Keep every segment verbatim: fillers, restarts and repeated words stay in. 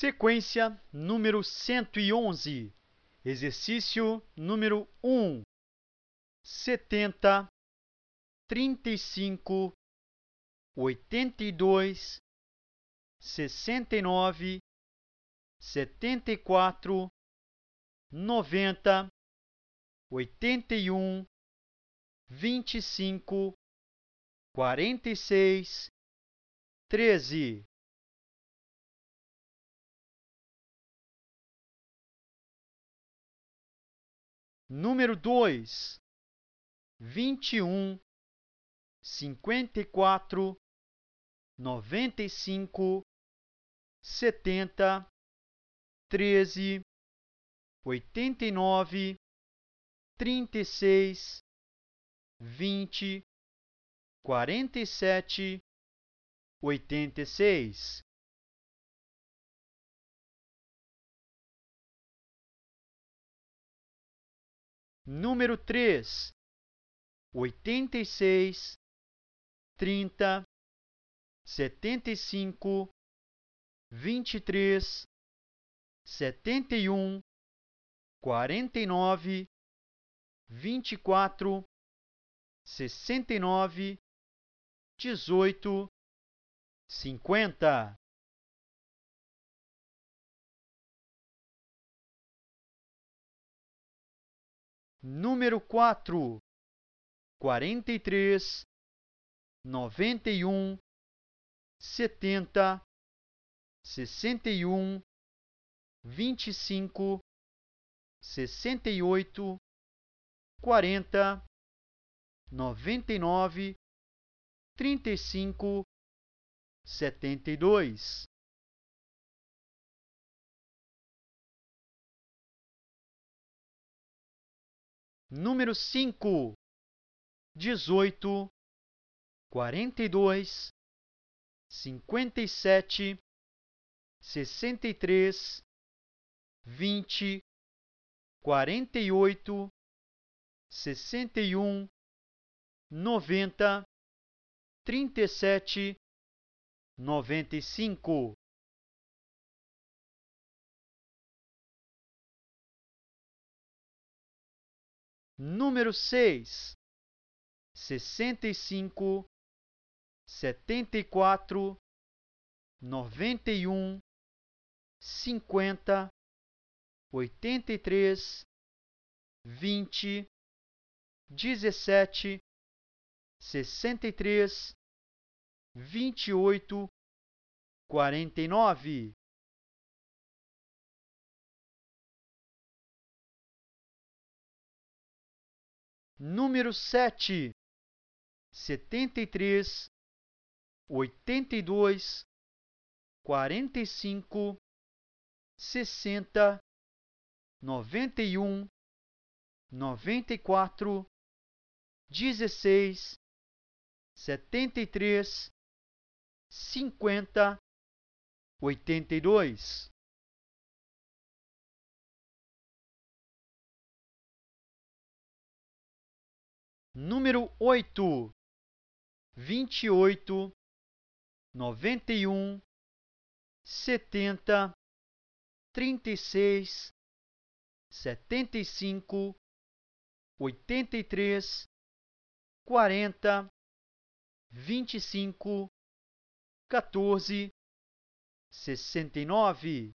Sequência número cento e onze, exercício número um, setenta, trinta e cinco, oitenta e dois, sessenta e nove, setenta e quatro, noventa, oitenta e um, vinte e cinco, quarenta e seis, treze. Número dois, vinte e um, cinquenta e quatro, noventa e cinco, setenta, treze, oitenta e nove, trinta e seis, vinte, quarenta e sete, oitenta e seis. Número três, oitenta e seis, trinta, setenta e cinco, vinte e três, setenta e um, quarenta e nove, vinte e quatro, sessenta e nove, dezoito, cinquenta. Número quatro, quarenta e três, noventa e um, setenta, sessenta e um, vinte e cinco, sessenta e oito, quarenta, noventa e nove, trinta e cinco, setenta e dois. Número cinco, dezoito, quarenta e dois, cinquenta e sete, sessenta e três, vinte, quarenta e oito, sessenta e um, noventa, trinta e sete, noventa e cinco. Número seis, sessenta e cinco, setenta e quatro, noventa e um, cinquenta, oitenta e três, vinte, dezessete, sessenta e três, vinte e oito, quarenta e nove. Número sete, setenta e três, oitenta e dois, quarenta e cinco, sessenta, noventa e um, noventa e quatro, dezesseis, setenta e três, cinquenta, oitenta e dois. Número oito, vinte e oito, noventa e um, setenta, trinta e seis, setenta e cinco, oitenta e três, quarenta, vinte e cinco, quatorze, sessenta e nove.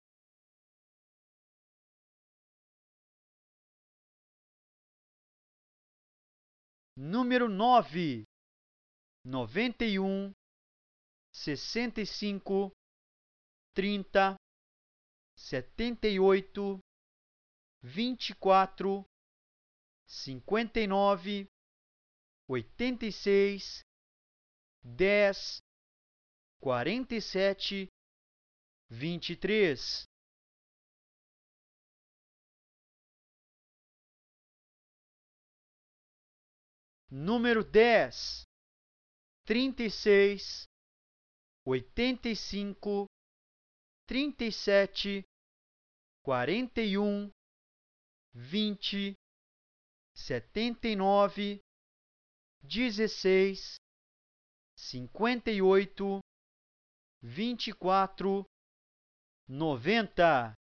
Número nove, noventa e um, sessenta e cinco, trinta, setenta e oito, vinte e quatro, cinquenta e nove, oitenta e seis, dez, quarenta e sete, vinte e três. Número dez, trinta e seis, oitenta e cinco, trinta e sete, quarenta e um, vinte, setenta e nove, dezesseis, cinquenta e oito, vinte e quatro, noventa.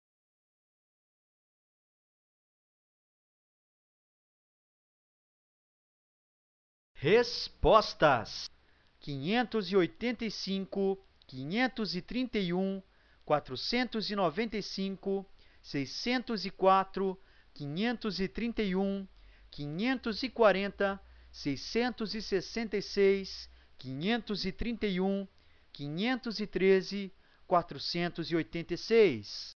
Respostas: quinhentos e oitenta e cinco, quinhentos e trinta e um, quatrocentos e noventa e cinco, seiscentos e quatro, quinhentos e trinta e um, quinhentos e quarenta, seiscentos e sessenta e seis, quinhentos e trinta e um, quinhentos e treze, quatrocentos e oitenta e seis.